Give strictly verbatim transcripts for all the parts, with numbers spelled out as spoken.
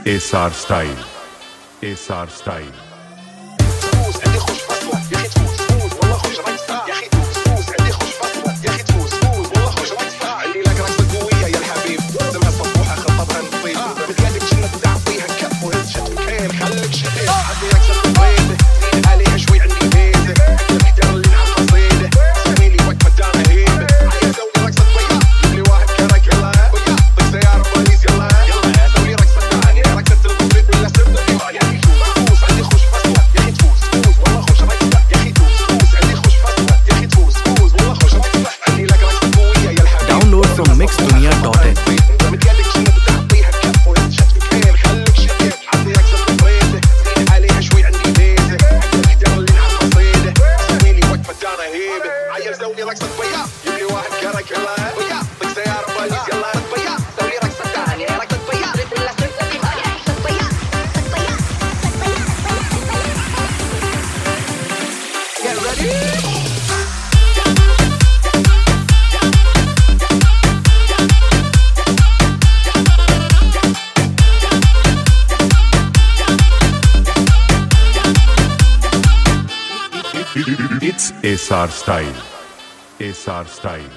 S R Style. S R Style. فوز عندي خوش فصلة يا اخي تفوز فوز والله خوش رقصة يا اخي تفوز فوز عندي خوش فصلة يا اخي تفوز فوز والله خوش رقصة عندي لك رقصة قوية يا الحبيب دمها صبوحة خطبها نصيب بتقلب جنة تعطيها كف وهتشت مكان خليك شديد عندي رقصة البيضة زين عليها شوي عندي بيزة الاحترام اللي نعرف قصيدة سميلي وقفة دانا هيبة عايز اسوي رقصة بيا جيب لي واحد كرك يلا بيا طيب سيارة بوليس يلا يلا اسوي رقصة ثانية رقصة المفرد ولا سبت يا اخي فوز عندي خوش فصلة يا اخي تفوز فوز والله خوش رقصة يا اخي تفوز فوز عندي خوش فصلة يا اخي تفوز فوز والله خوش رقصة عندي لك رقصة قوية يا الحبيب Download from mix dunia dot in. متقلق جنة بتعطيها كف وهتشت مكان خليك شديد عندي رقصة البيضة زين عليها شوي عندي بيزة الاحترام اللي نعرف قصيدة سميلي وقفة دانا هيبة عايز اسوي رقصة بيا جيب لي واحد كرك يلا بيا طيب سيارة بوليس يلا بيا سوي رقصة ثانية رقصة بيا ولا سبت Get ready. It's S R Style. S R Style.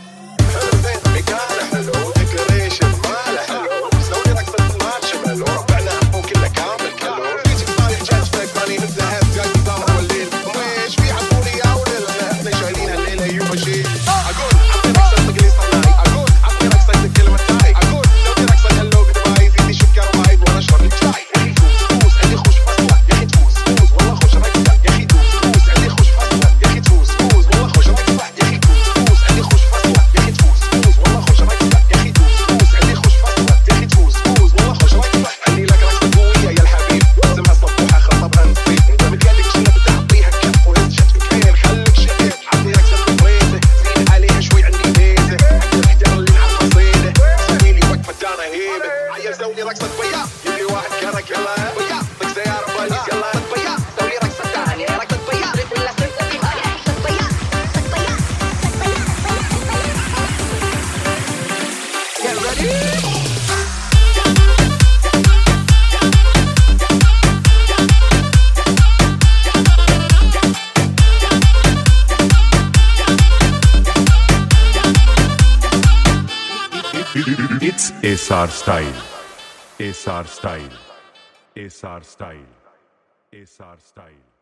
It's S R Style. S R Style. S R Style. S R Style.